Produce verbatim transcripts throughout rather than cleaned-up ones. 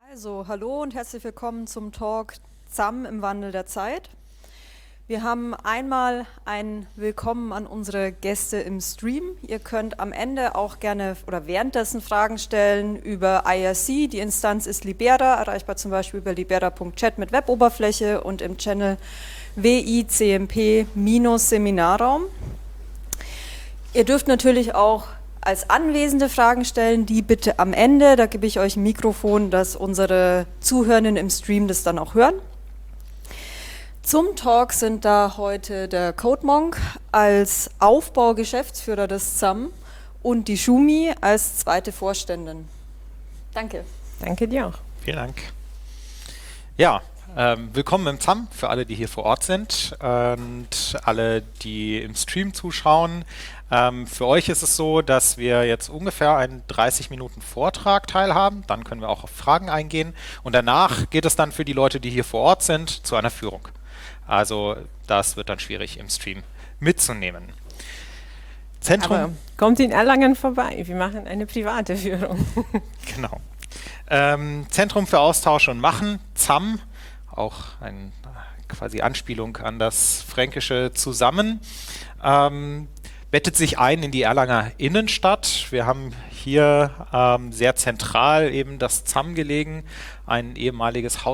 Also, hallo und herzlich willkommen zum Talk Z A M im Wandel der Zeit. Wir haben einmal ein Willkommen an unsere Gäste im Stream. Ihr könnt am Ende auch gerne oder währenddessen Fragen stellen über I R C. Die Instanz ist Libera, erreichbar zum Beispiel über libera punkt chat mit Weboberfläche und im Channel W I C M P-Seminarraum. Ihr dürft natürlich auch als Anwesende Fragen stellen, die bitte am Ende, da gebe ich euch ein Mikrofon, dass unsere Zuhörenden im Stream das dann auch hören. Zum Talk sind da heute der CodeMonk als Aufbaugeschäftsführer des Z A M und die Schumi als zweite Vorständin. Danke. Danke dir auch. Vielen Dank. Ja, ähm, willkommen im Z A M für alle, die hier vor Ort sind und alle, die im Stream zuschauen. Ähm, für euch ist es so, dass wir jetzt ungefähr einen dreißig Minuten Vortrag teilhaben. Dann können wir auch auf Fragen eingehen. Und danach geht es dann für die Leute, die hier vor Ort sind, zu einer Führung. Also das wird dann schwierig im Stream mitzunehmen. Zentrum. Aber kommt in Erlangen vorbei. Wir machen eine private Führung. Genau. Ähm, Zentrum für Austausch und Machen, Z A M, auch eine quasi Anspielung an das fränkische Zusammen, ähm, bettet sich ein in die Erlanger Innenstadt. Wir haben hier ähm, sehr zentral eben das Z A M gelegen, ein ehemaliges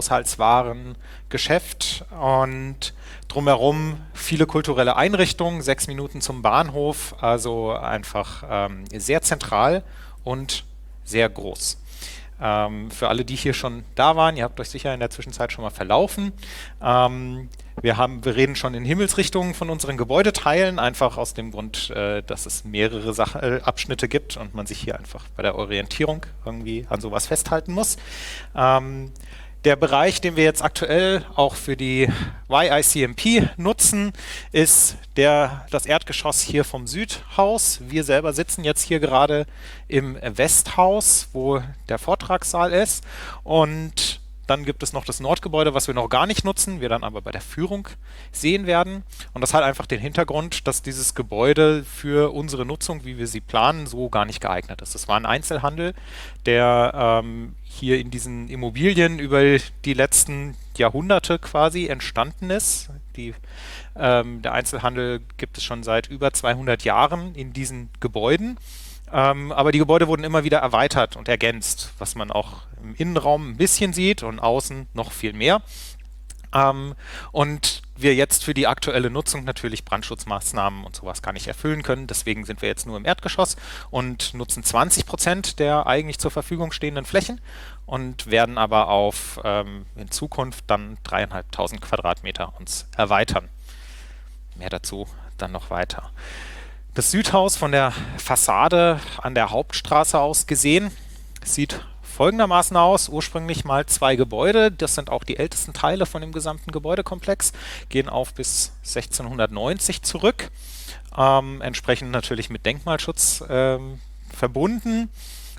Haushaltswarengeschäft und drumherum viele kulturelle Einrichtungen, sechs Minuten zum Bahnhof, also einfach ähm, sehr zentral und sehr groß. Ähm, für alle, die hier schon da waren, ihr habt euch sicher in der Zwischenzeit schon mal verlaufen. Ähm, wir, haben, wir reden schon in Himmelsrichtungen von unseren Gebäudeteilen, einfach aus dem Grund, äh, dass es mehrere Sach äh, Abschnitte gibt und man sich hier einfach bei der Orientierung irgendwie an sowas festhalten muss. Ähm, Der Bereich, den wir jetzt aktuell auch für die Y I C M P nutzen, ist der, das Erdgeschoss hier vom Südhaus. Wir selber sitzen jetzt hier gerade im Westhaus, wo der Vortragssaal ist. Und dann gibt es noch das Nordgebäude, was wir noch gar nicht nutzen, wir dann aber bei der Führung sehen werden. Und das hat einfach den Hintergrund, dass dieses Gebäude für unsere Nutzung, wie wir sie planen, so gar nicht geeignet ist. Es war ein Einzelhandel, der ähm, hier in diesen Immobilien über die letzten Jahrhunderte quasi entstanden ist. Die, ähm, der Einzelhandel gibt es schon seit über zweihundert Jahren in diesen Gebäuden. Ähm, aber die Gebäude wurden immer wieder erweitert und ergänzt, was man auch im Innenraum ein bisschen sieht und außen noch viel mehr. Ähm, und wir jetzt für die aktuelle Nutzung natürlich Brandschutzmaßnahmen und sowas gar nicht erfüllen können. Deswegen sind wir jetzt nur im Erdgeschoss und nutzen zwanzig Prozent der eigentlich zur Verfügung stehenden Flächen und werden aber auf ähm, in Zukunft dann dreieinhalbtausend Quadratmeter uns erweitern. Mehr dazu dann noch weiter. Das Südhaus von der Fassade an der Hauptstraße aus gesehen sieht folgendermaßen aus. Ursprünglich mal zwei Gebäude, das sind auch die ältesten Teile von dem gesamten Gebäudekomplex, gehen auf bis sechzehnhundertneunzig zurück, ähm, entsprechend natürlich mit Denkmalschutz ähm, verbunden.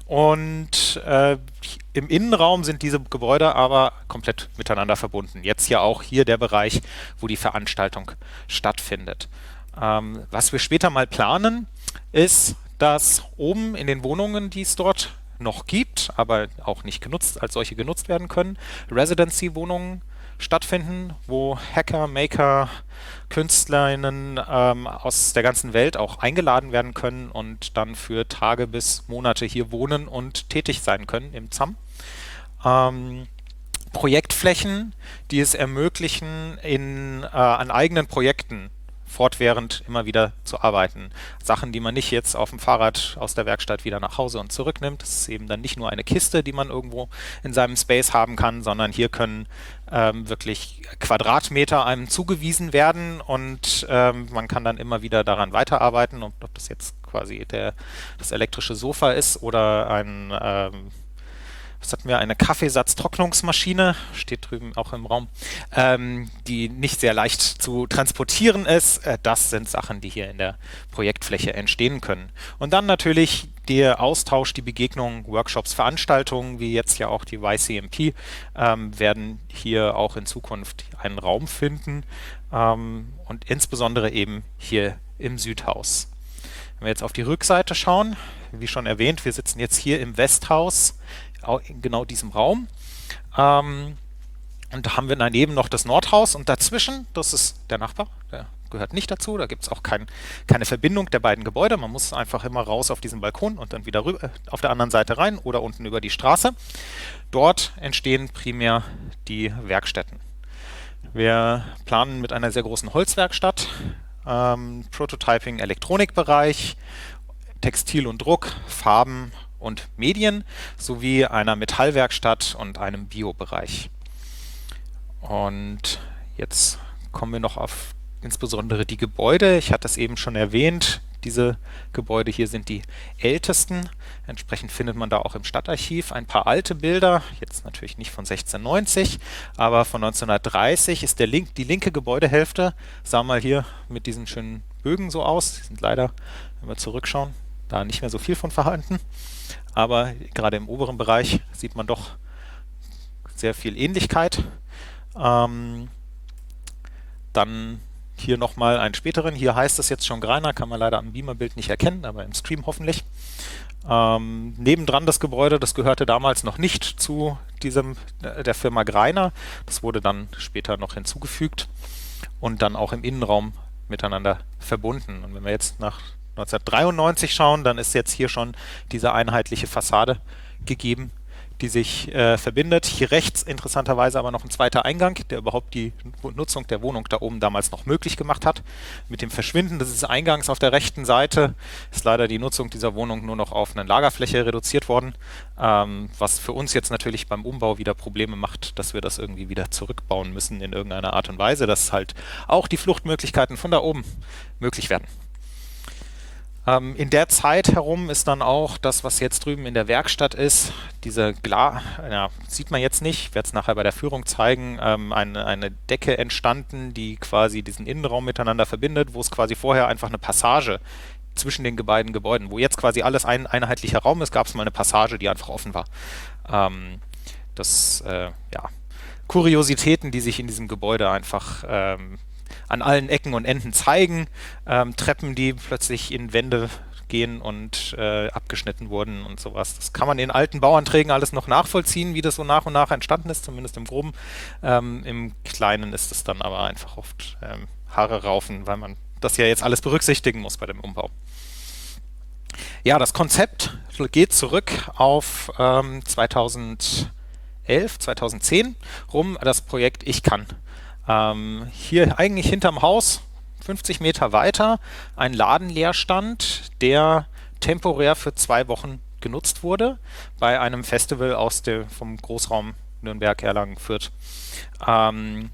Und äh, im Innenraum sind diese Gebäude aber komplett miteinander verbunden. Jetzt ja auch hier der Bereich, wo die Veranstaltung stattfindet. Ähm, was wir später mal planen, ist, dass oben in den Wohnungen, die es dort noch gibt, aber auch nicht genutzt, als solche genutzt werden können, Residency-Wohnungen stattfinden, wo Hacker, Maker, KünstlerInnen ähm, aus der ganzen Welt auch eingeladen werden können und dann für Tage bis Monate hier wohnen und tätig sein können im Z A M. Ähm, Projektflächen, die es ermöglichen, in, äh, an eigenen Projekten fortwährend immer wieder zu arbeiten. Sachen, die man nicht jetzt auf dem Fahrrad aus der Werkstatt wieder nach Hause und zurücknimmt. Das ist eben dann nicht nur eine Kiste, die man irgendwo in seinem Space haben kann, sondern hier können ähm, wirklich Quadratmeter einem zugewiesen werden und ähm, man kann dann immer wieder daran weiterarbeiten. Und ob das jetzt quasi der, das elektrische Sofa ist oder ein ähm, was hatten wir, eine Kaffeesatztrocknungsmaschine, steht drüben auch im Raum, ähm, die nicht sehr leicht zu transportieren ist. Äh, das sind Sachen, die hier in der Projektfläche entstehen können. Und dann natürlich der Austausch, die Begegnung, Workshops, Veranstaltungen, wie jetzt ja auch die Y C M P, ähm, werden hier auch in Zukunft einen Raum finden ähm, und insbesondere eben hier im Südhaus. Wenn wir jetzt auf die Rückseite schauen, wie schon erwähnt, wir sitzen jetzt hier im Westhaus, in genau diesem Raum. Ähm, und da haben wir daneben noch das Nordhaus und dazwischen, das ist der Nachbar, der gehört nicht dazu, da gibt es auch kein, keine Verbindung der beiden Gebäude, man muss einfach immer raus auf diesen Balkon und dann wieder rüber, auf der anderen Seite rein oder unten über die Straße. Dort entstehen primär die Werkstätten. Wir planen mit einer sehr großen Holzwerkstatt, ähm, Prototyping, Elektronikbereich, Textil und Druck, Farben und Medien sowie einer Metallwerkstatt und einem Biobereich. Und jetzt kommen wir noch auf insbesondere die Gebäude. Ich hatte es eben schon erwähnt, diese Gebäude hier sind die ältesten. Entsprechend findet man da auch im Stadtarchiv ein paar alte Bilder, jetzt natürlich nicht von sechzehnhundertneunzig, aber von neunzehnhundertdreißig ist der Link, die linke Gebäudehälfte, sah mal hier mit diesen schönen Bögen so aus. Die sind leider, wenn wir zurückschauen, da nicht mehr so viel von vorhanden. Aber gerade im oberen Bereich sieht man doch sehr viel Ähnlichkeit. Ähm, dann hier nochmal einen späteren. Hier heißt es jetzt schon Greiner, kann man leider am Beamerbild nicht erkennen, aber im Stream hoffentlich. Ähm, nebendran das Gebäude, das gehörte damals noch nicht zu diesem äh, der Firma Greiner. Das wurde dann später noch hinzugefügt und dann auch im Innenraum miteinander verbunden. Und wenn wir jetzt nach neunzehnhundertdreiundneunzig schauen, dann ist jetzt hier schon diese einheitliche Fassade gegeben, die sich äh, verbindet. Hier rechts interessanterweise aber noch ein zweiter Eingang, der überhaupt die Nutzung der Wohnung da oben damals noch möglich gemacht hat. Mit dem Verschwinden des Eingangs auf der rechten Seite ist leider die Nutzung dieser Wohnung nur noch auf eine Lagerfläche reduziert worden, ähm, was für uns jetzt natürlich beim Umbau wieder Probleme macht, dass wir das irgendwie wieder zurückbauen müssen in irgendeiner Art und Weise, dass halt auch die Fluchtmöglichkeiten von da oben möglich werden. Ähm, in der Zeit herum ist dann auch das, was jetzt drüben in der Werkstatt ist, diese Glas, ja, sieht man jetzt nicht, ich werde es nachher bei der Führung zeigen, ähm, eine, eine Decke entstanden, die quasi diesen Innenraum miteinander verbindet, wo es quasi vorher einfach eine Passage zwischen den beiden Gebäuden, wo jetzt quasi alles ein einheitlicher Raum ist, gab es mal eine Passage, die einfach offen war. Ähm, das, äh, ja, Kuriositäten, die sich in diesem Gebäude einfach ähm, an allen Ecken und Enden zeigen, ähm, Treppen, die plötzlich in Wände gehen und äh, abgeschnitten wurden und sowas. Das kann man in alten Bauanträgen alles noch nachvollziehen, wie das so nach und nach entstanden ist, zumindest im Groben. Ähm, Im Kleinen ist es dann aber einfach oft ähm, Haare raufen, weil man das ja jetzt alles berücksichtigen muss bei dem Umbau. Ja, das Konzept geht zurück auf ähm, zweitausendelf, zweitausendzehn rum, das Projekt Ich kann. Ähm, hier eigentlich hinterm Haus, fünfzig Meter weiter, ein Ladenleerstand, der temporär für zwei Wochen genutzt wurde bei einem Festival aus der, vom Großraum Nürnberg, Erlangen, Fürth. Ähm,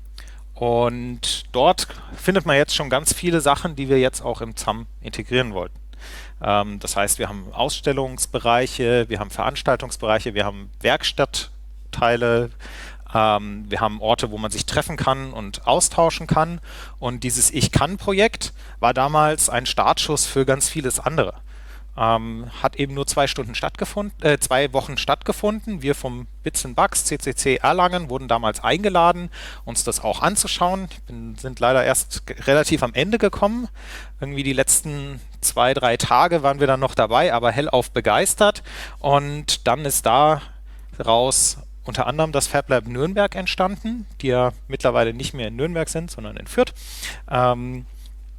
und dort findet man jetzt schon ganz viele Sachen, die wir jetzt auch im Z A M integrieren wollten. Ähm, das heißt, wir haben Ausstellungsbereiche, wir haben Veranstaltungsbereiche, wir haben Werkstattteile, Ähm, wir haben Orte, wo man sich treffen kann und austauschen kann. Und dieses Ich-Kann-Projekt war damals ein Startschuss für ganz vieles andere. Ähm, hat eben nur zwei Stunden stattgefunden, äh, zwei Wochen stattgefunden. Wir vom Bits and Bugs, C C C Erlangen, wurden damals eingeladen, uns das auch anzuschauen. Wir sind leider erst relativ am Ende gekommen. Irgendwie die letzten zwei, drei Tage waren wir dann noch dabei, aber hellauf begeistert. Und dann ist daraus unter anderem das FabLab Nürnberg entstanden, die ja mittlerweile nicht mehr in Nürnberg sind, sondern in Fürth. Ähm,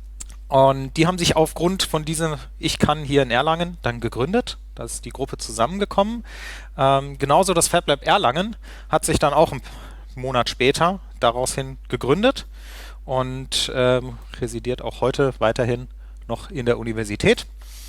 und die haben sich aufgrund von diesem Ich kann hier in Erlangen dann gegründet. Da ist die Gruppe zusammengekommen. Ähm, genauso das FabLab Erlangen hat sich dann auch einen Monat später daraus hin gegründet und ähm, residiert auch heute weiterhin noch in der Universität.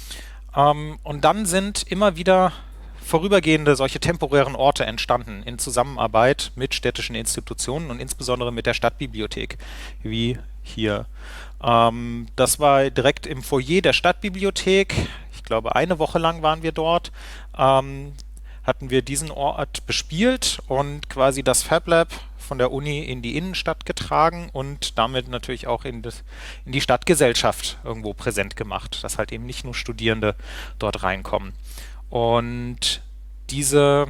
Ähm, und dann sind immer wieder vorübergehende solche temporären Orte entstanden in Zusammenarbeit mit städtischen Institutionen und insbesondere mit der Stadtbibliothek, wie hier. Ähm, das war direkt im Foyer der Stadtbibliothek. Ich glaube, eine Woche lang waren wir dort. Ähm, hatten wir diesen Ort bespielt und quasi das FabLab von der Uni in die Innenstadt getragen und damit natürlich auch in, das, in die Stadtgesellschaft irgendwo präsent gemacht, dass halt eben nicht nur Studierende dort reinkommen. Und diese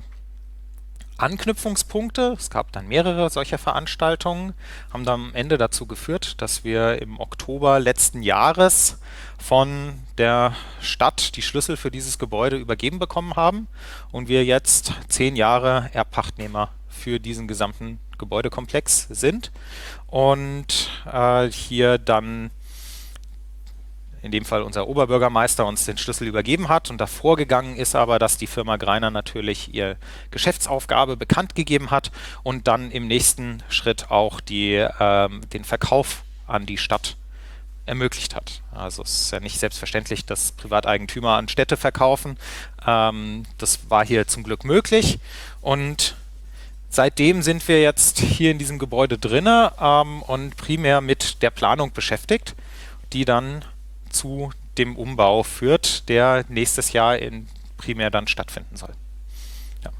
Anknüpfungspunkte, es gab dann mehrere solcher Veranstaltungen, haben dann am Ende dazu geführt, dass wir im Oktober letzten Jahres von der Stadt die Schlüssel für dieses Gebäude übergeben bekommen haben und wir jetzt zehn Jahre Erbpachtnehmer für diesen gesamten Gebäudekomplex sind und äh, hier dann in dem Fall unser Oberbürgermeister uns den Schlüssel übergeben hat und davor gegangen ist aber, dass die Firma Greiner natürlich ihre Geschäftsaufgabe bekannt gegeben hat und dann im nächsten Schritt auch die, ähm, den Verkauf an die Stadt ermöglicht hat. Also es ist ja nicht selbstverständlich, dass Privateigentümer an Städte verkaufen. Ähm, das war hier zum Glück möglich und seitdem sind wir jetzt hier in diesem Gebäude drinne ähm, und primär mit der Planung beschäftigt, die dann zu dem Umbau führt, der nächstes Jahr in primär dann stattfinden soll. Ja.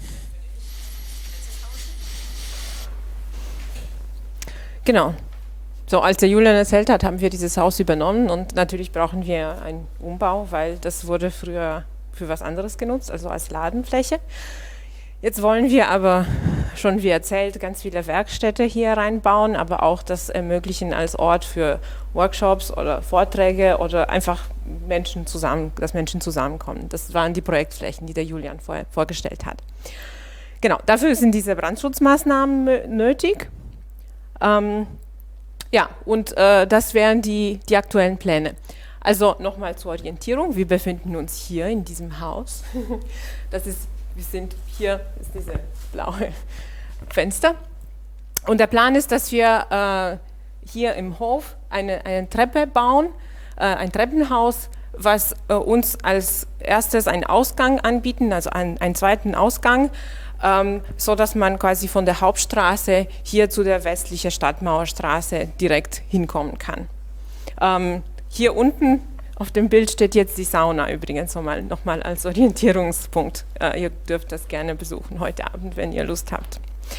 Genau. So, als der Julian erzählt hat, haben wir dieses Haus übernommen und natürlich brauchen wir einen Umbau, weil das wurde früher für was anderes genutzt, also als Ladenfläche. Jetzt wollen wir aber schon, wie erzählt, ganz viele Werkstätte hier reinbauen, aber auch das ermöglichen als Ort für Workshops oder Vorträge oder einfach Menschen zusammen, dass Menschen zusammenkommen. Das waren die Projektflächen, die der Julian vorher vorgestellt hat. Genau, dafür sind diese Brandschutzmaßnahmen nötig. Ähm, ja, und äh, das wären die, die aktuellen Pläne. Also nochmal zur Orientierung, wir befinden uns hier in diesem Haus. Das ist, wir sind hier, ist diese blaue Fenster. Und der Plan ist, dass wir äh, hier im Hof eine, eine Treppe bauen, äh, ein Treppenhaus, was äh, uns als erstes einen Ausgang anbieten, also einen, einen zweiten Ausgang, ähm, so dass man quasi von der Hauptstraße hier zu der westlichen Stadtmauerstraße direkt hinkommen kann. Ähm, hier unten auf dem Bild steht jetzt die Sauna übrigens nochmal noch mal als Orientierungspunkt. Äh, ihr dürft das gerne besuchen heute Abend, wenn ihr Lust habt.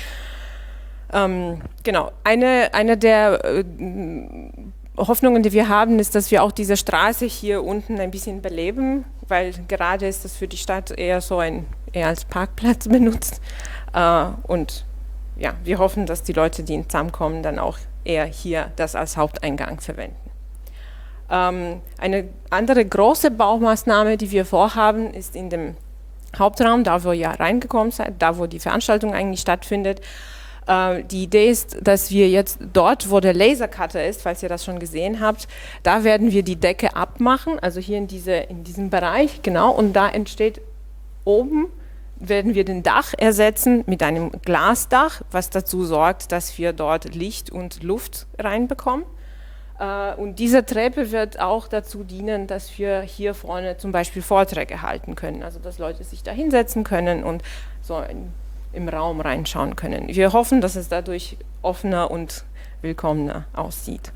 Ähm, genau, eine, eine der äh, Hoffnungen, die wir haben, ist, dass wir auch diese Straße hier unten ein bisschen beleben, weil gerade ist das für die Stadt eher so ein, eher als Parkplatz benutzt. Äh, und ja, wir hoffen, dass die Leute, die in Zam kommen, dann auch eher hier das als Haupteingang verwenden. Ähm, eine andere große Baumaßnahme, die wir vorhaben, ist in dem Hauptraum, da wo ihr reingekommen seid, da wo die Veranstaltung eigentlich stattfindet. Äh, die Idee ist, dass wir jetzt dort, wo der Lasercutter ist, falls ihr das schon gesehen habt, da werden wir die Decke abmachen, also hier in, diese, in diesem Bereich, genau, und da entsteht oben, werden wir den Dach ersetzen mit einem Glasdach, was dazu sorgt, dass wir dort Licht und Luft reinbekommen. Und diese Treppe wird auch dazu dienen, dass wir hier vorne zum Beispiel Vorträge halten können, also dass Leute sich da hinsetzen können und so in, im Raum reinschauen können. Wir hoffen, dass es dadurch offener und willkommener aussieht.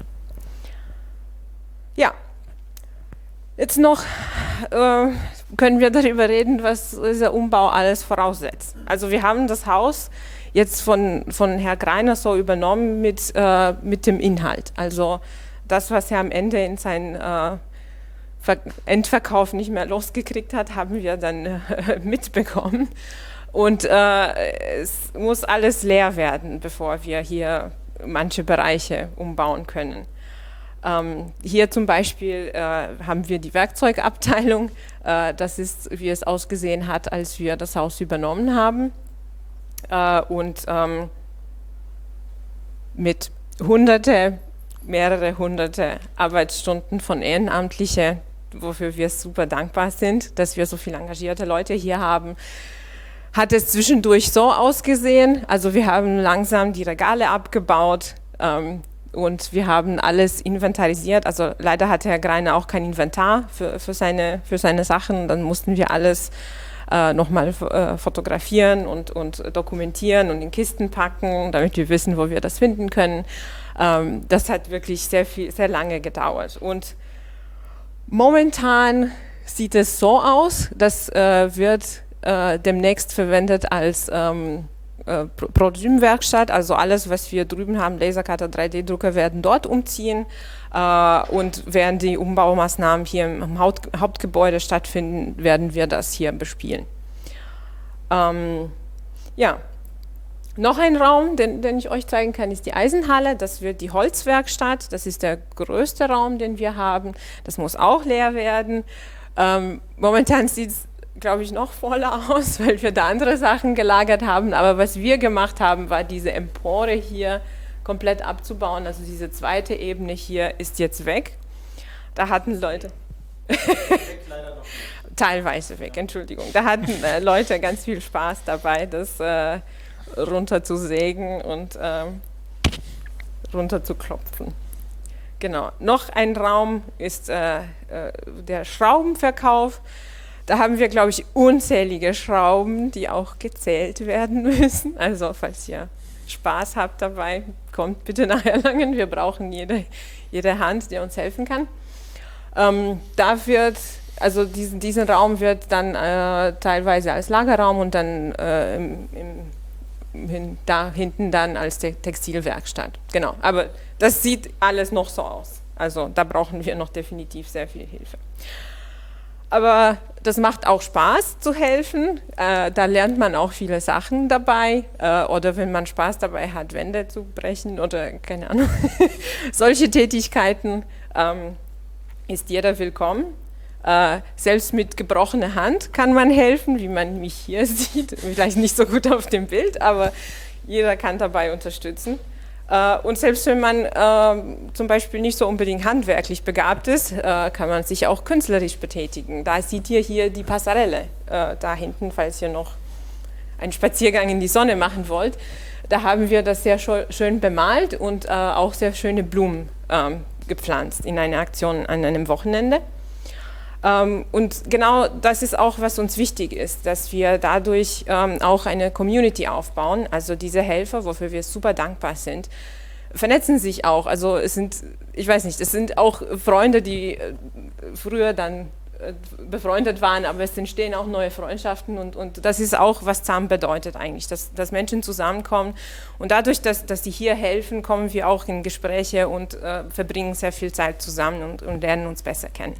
Ja, jetzt noch äh, können wir darüber reden, was dieser Umbau alles voraussetzt. Also wir haben das Haus jetzt von, von Herrn Greiner so übernommen mit, äh, mit dem Inhalt, also das, was er am Ende in seinen äh, Endverkauf nicht mehr losgekriegt hat, haben wir dann äh, mitbekommen. Und äh, es muss alles leer werden, bevor wir hier manche Bereiche umbauen können. Ähm, hier zum Beispiel äh, haben wir die Werkzeugabteilung. Äh, das ist, wie es ausgesehen hat, als wir das Haus übernommen haben. Äh, und ähm, mit hunderte mehrere hunderte Arbeitsstunden von Ehrenamtlichen, wofür wir super dankbar sind, dass wir so viele engagierte Leute hier haben, hat es zwischendurch so ausgesehen. Also wir haben langsam die Regale abgebaut ähm, und wir haben alles inventarisiert. Also leider hatte Herr Greiner auch kein Inventar für, für, seine, für seine Sachen. Dann mussten wir alles äh, nochmal äh, fotografieren und, und dokumentieren und in Kisten packen, damit wir wissen, wo wir das finden können. Ähm, das hat wirklich sehr viel, sehr lange gedauert. Und momentan sieht es so aus, das äh, wird äh, demnächst verwendet als ähm, äh, Prototypenwerkstatt. Also alles, was wir drüben haben, Lasercutter, drei D Drucker, werden dort umziehen. Uh, und während die Umbaumaßnahmen hier im Haupt Hauptgebäude stattfinden, werden wir das hier bespielen. Ähm, ja, noch ein Raum, den, den ich euch zeigen kann, ist die Eisenhalle. Das wird die Holzwerkstatt. Das ist der größte Raum, den wir haben. Das muss auch leer werden. Ähm, momentan sieht es glaube ich, noch voller aus, weil wir da andere Sachen gelagert haben. Aber was wir gemacht haben, war diese Empore hier komplett abzubauen. Also diese zweite Ebene hier ist jetzt weg. Da hatten Leute... Teilweise weg, Entschuldigung. Da hatten äh, Leute ganz viel Spaß dabei, das äh, runter zu sägen und äh, runter zu klopfen. Genau. Noch ein Raum ist äh, äh, der Schraubenverkauf. Da haben wir, glaube ich, unzählige Schrauben, die auch gezählt werden müssen. Also falls ihr Spaß habt dabei, kommt bitte nach Erlangen. Wir brauchen jede, jede Hand, die uns helfen kann. Ähm, da wird, also diesen, diesen Raum wird dann äh, teilweise als Lagerraum und dann äh, im, im, hin, da hinten dann als Te Textilwerkstatt. Genau, aber das sieht alles noch so aus. Also da brauchen wir noch definitiv sehr viel Hilfe. Aber das macht auch Spaß zu helfen. Äh, da lernt man auch viele Sachen dabei. Äh, oder wenn man Spaß dabei hat, Wände zu brechen oder keine Ahnung. Solche Tätigkeiten ähm, ist jeder willkommen. Äh, selbst mit gebrochener Hand kann man helfen, wie man mich hier sieht. Vielleicht nicht so gut auf dem Bild, aber jeder kann dabei unterstützen. Äh, und selbst wenn man äh, zum Beispiel nicht so unbedingt handwerklich begabt ist, äh, kann man sich auch künstlerisch betätigen. Da seht ihr hier die Passarelle, äh, da hinten, falls ihr noch einen Spaziergang in die Sonne machen wollt. Da haben wir das sehr schön bemalt und äh, auch sehr schöne Blumen äh, gepflanzt in einer Aktion an einem Wochenende. Ähm, und genau das ist auch, was uns wichtig ist, dass wir dadurch ähm, auch eine Community aufbauen. Also diese Helfer, wofür wir super dankbar sind, vernetzen sich auch. Also es sind, ich weiß nicht, es sind auch Freunde, die äh, früher dann äh, befreundet waren, aber es entstehen auch neue Freundschaften und, und das ist auch, was zusammen bedeutet eigentlich, dass, dass Menschen zusammenkommen und dadurch, dass, dass sie hier helfen, kommen wir auch in Gespräche und äh, verbringen sehr viel Zeit zusammen und, und lernen uns besser kennen.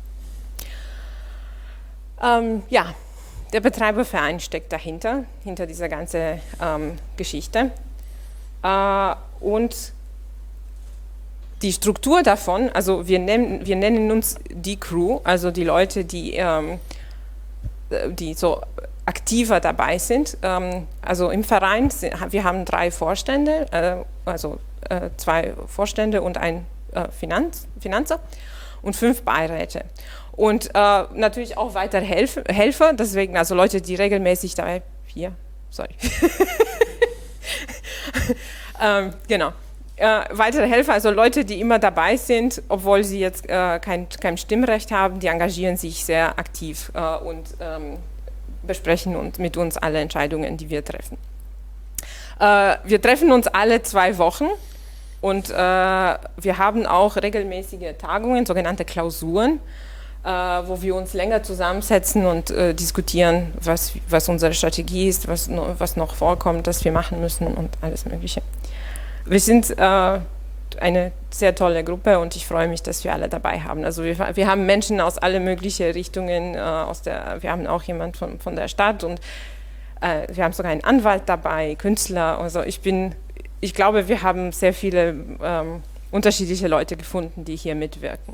Ähm, ja, der Betreiberverein steckt dahinter, hinter dieser ganzen ähm, Geschichte. Äh, und die Struktur davon, also wir nennen, wir nennen uns die Crew, also die Leute, die, ähm, die so aktiver dabei sind. Ähm, also im Verein, wir haben drei Vorstände, äh, also äh, zwei Vorstände und ein äh, Finanz, Finanzer und fünf Beiräte. Und äh, natürlich auch weitere Helf Helfer, deswegen also Leute, die regelmäßig dabei, hier, sorry, ähm, genau, äh, weitere Helfer, also Leute, die immer dabei sind, obwohl sie jetzt äh, kein, kein Stimmrecht haben, die engagieren sich sehr aktiv äh, und ähm, besprechen und mit uns alle Entscheidungen, die wir treffen. Äh, wir treffen uns alle zwei Wochen. Und äh, wir haben auch regelmäßige Tagungen, sogenannte Klausuren, äh, wo wir uns länger zusammensetzen und äh, diskutieren, was, was unsere Strategie ist, was, no, was noch vorkommt, was wir machen müssen und alles Mögliche. Wir sind äh, eine sehr tolle Gruppe und ich freue mich, dass wir alle dabei haben. Also wir, wir haben Menschen aus allen möglichen Richtungen, äh, aus der, wir haben auch jemanden von, von der Stadt und äh, wir haben sogar einen Anwalt dabei, Künstler. Also ich bin Ich glaube, wir haben sehr viele ähm, unterschiedliche Leute gefunden, die hier mitwirken.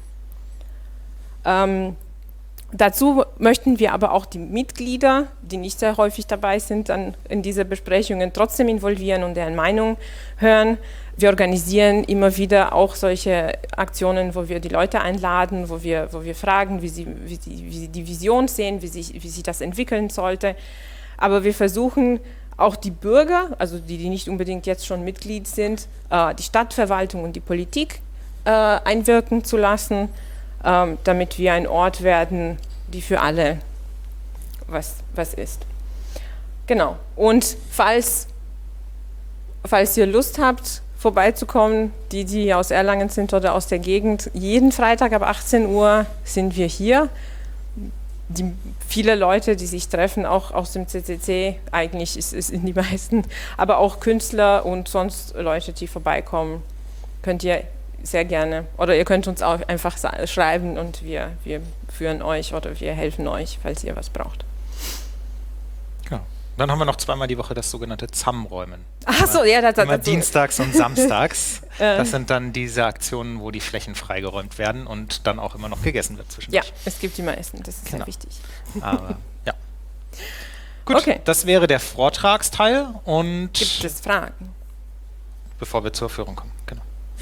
Ähm, dazu möchten wir aber auch die Mitglieder, die nicht sehr häufig dabei sind, dann in diese Besprechungen trotzdem involvieren und deren Meinung hören. Wir organisieren immer wieder auch solche Aktionen, wo wir die Leute einladen, wo wir, wo wir fragen, wie sie, wie, sie, wie sie die Vision sehen, wie sich, wie sich das entwickeln sollte. Aber wir versuchen, auch die Bürger, also die, die nicht unbedingt jetzt schon Mitglied sind, äh, die Stadtverwaltung und die Politik äh, einwirken zu lassen, ähm, damit wir ein Ort werden, die für alle was, was ist. Genau. Und falls, falls ihr Lust habt, vorbeizukommen, die, die aus Erlangen sind oder aus der Gegend, jeden Freitag ab achtzehn Uhr sind wir hier. Die, viele Leute, die sich treffen, auch aus dem C C C, eigentlich ist es die meisten, aber auch Künstler und sonst Leute, die vorbeikommen, könnt ihr sehr gerne, oder ihr könnt uns auch einfach schreiben und wir, wir führen euch oder wir helfen euch, falls ihr was braucht. Ja. Dann haben wir noch zweimal die Woche das sogenannte Zusammenräumen. Ach so, ja, das, das, immer das dienstags und samstags. Das sind dann diese Aktionen, wo die Flächen freigeräumt werden und dann auch immer noch gegessen wird zwischendurch. Ja, es gibt immer Essen, das ist genau. sehr wichtig. Aber, ja. Gut, Okay. das wäre der Vortragsteil und Gibt es Fragen? bevor wir zur Führung kommen. Genau.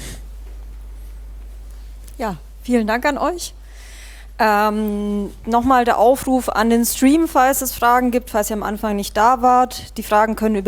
Ja, vielen Dank an euch. Ähm, Nochmal der Aufruf an den Stream, falls es Fragen gibt, falls ihr am Anfang nicht da wart. Die Fragen können über